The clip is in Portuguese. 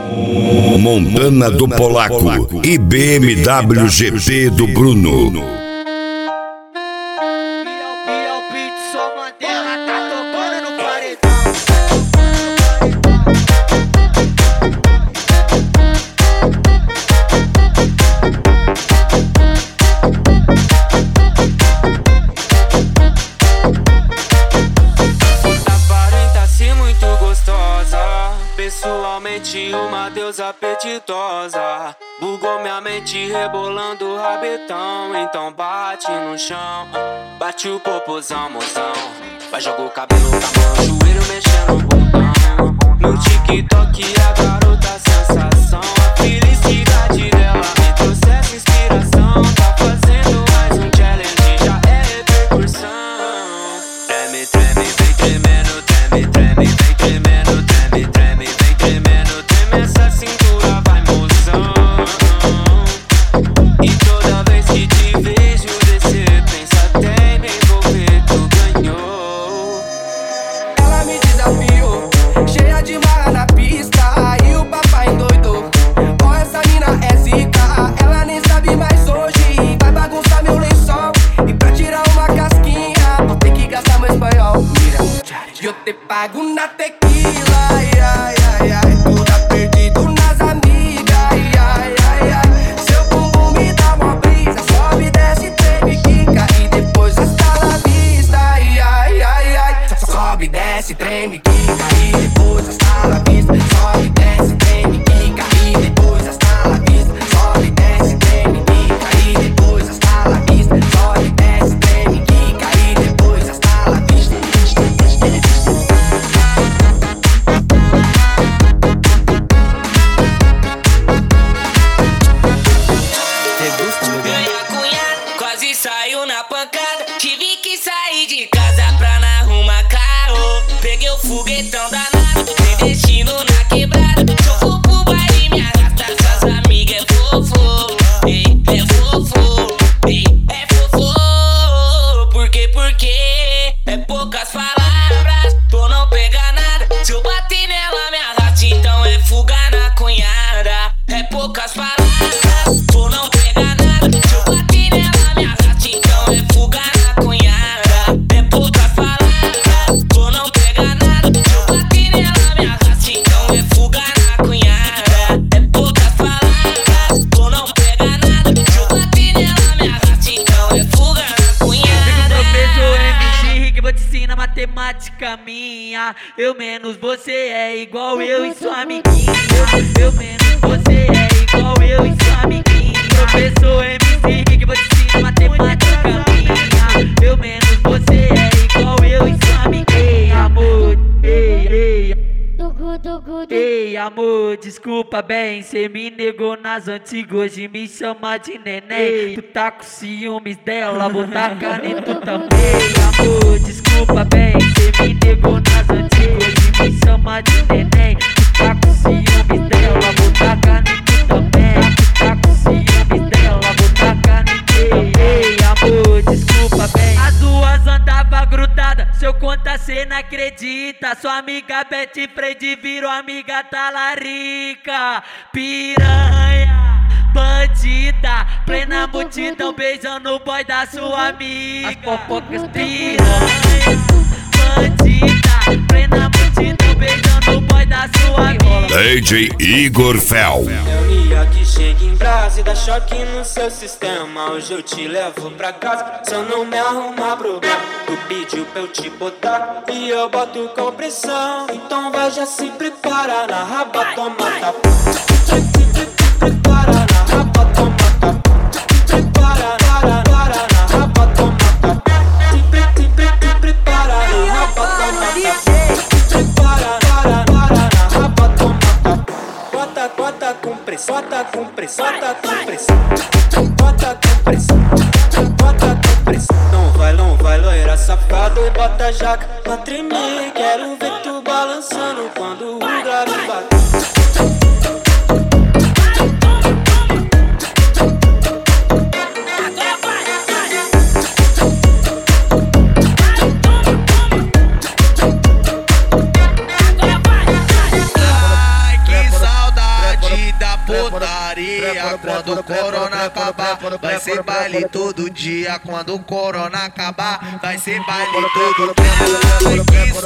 Montana do Polaco e BMW GP do Bruno. Pessoalmente uma deusa apetitosa, bugou minha mente rebolando o rabetão. Então bate no chão, bate o popozão, mozão. Vai jogar o cabelo com a mão, joelho mexendo o botão. No TikTok a garota sensação, a felicidade dela me trouxe essa inspiração. Tá fazendo mais um challenge, já é repercussão. Treme, treme, vem tremendo, treme, treme, vem tremendo, treme, treme, vem tremendo, treme essa cintura, vai mozão. E toda vez que te vejo descer, pensa até em me envolver, tu ganhou. Ela me desafiou, cheia de marra na pista, e o papai endoidou. Ó, essa mina é zica, ela nem sabe mais hoje. Vai bagunçar meu lençol, e pra tirar uma casquinha vou ter que gastar meu espanhol. Mira, eu te pago na tequila, ai, ai, ai, ai. Toda perdido nas amigas, ai, ai, ai, ai. Seu bumbum me dá uma brisa, sobe, desce, treme, quica, e depois hasta la vista, ai, ai, ai, ai. Sobe, desce, treme, quica, e depois hasta la vista. Sobe, desce, treme, quica, e depois hasta la vista. Sobe, desce, treme, quica, e depois hasta la vista. Sobe, desce, treme, quica, e depois hasta la vista. Ganha cunhado, quase saiu na pancada. Tive que sair de casa pra não arrumar carro. Peguei o foguetão danado, tem destino na quebrada. Jogou pro baile, me arrasta, suas amigas é fofo. Ei, é fofo, ei, é fofo. Por quê, por quê? É poucas palavras, tu não pega nada. Se eu bater nela, me arrasta, então é fuga na cunhada. É poucas palavras, tu não pega nada. Se eu bater nela, me arrasta, então é fuga na cunhada. É poucas palavras, tu não pega nada. Se eu bater nela, me arrasta, então é fuga na cunhada. É poucas palavras, tu não pega nada. Se eu bater nela, me arrasta, então é fuga na cunhada. Professor MC Rick, vou te ensinar matemática minha. Eu menos você é igual eu e sua amiguinha. Eu menos você é igual eu e sua amiguinha. Professor MC Rick, vou te ensinar matemática minha. Eu menos você é igual eu e sua amiguinha. Amor, ei, ei. Ei, amor, desculpa bem, cê me negou nas antigas, hoje me chama de neném. Tu tá com ciúmes dela, vou tacar em tu também. Amor, desculpa bem, cê me negou nas antigas, hoje me chama de neném. Tu tá com ciúmes dela, vou tacar em tu também. Tu tá com ciúmes dela, vou tacar em tu. Ei, amor, desculpa bem. As duas andava grudada, se eu contar cê não acredita. Sua amiga Betty Freire virou amiga talarica. Piranha, bandida, plena multidão beijando o boy da sua amiga. As fofocas piranha, bandida, plena multidão beijando o boy da sua amiga. DJ Igor Fel. É o Nia que chega em brasa e dá choque no seu sistema. Hoje eu te levo pra casa, se eu não me arrumar problema. Tu pediu pra eu te botar e eu boto com pressão. Então vai, já se prepara na raba, toma tapa. Prepara na raba, toma tapa. Prepara na raba, toma tapa. Prepara na raba, toma tapa. Prepara na raba, toma tapa. Bota com pressão, bota com pressão, bota com pressão. Bota com pressão, bota com pressão. Não vai, loira safado, e bota a jaca pra tremer. Quero ver tu balançando quando o grave bater. putaria. Quando o corona acabar, vai ser baile todo dia. Quando o corona acabar, vai ser baile todo dia.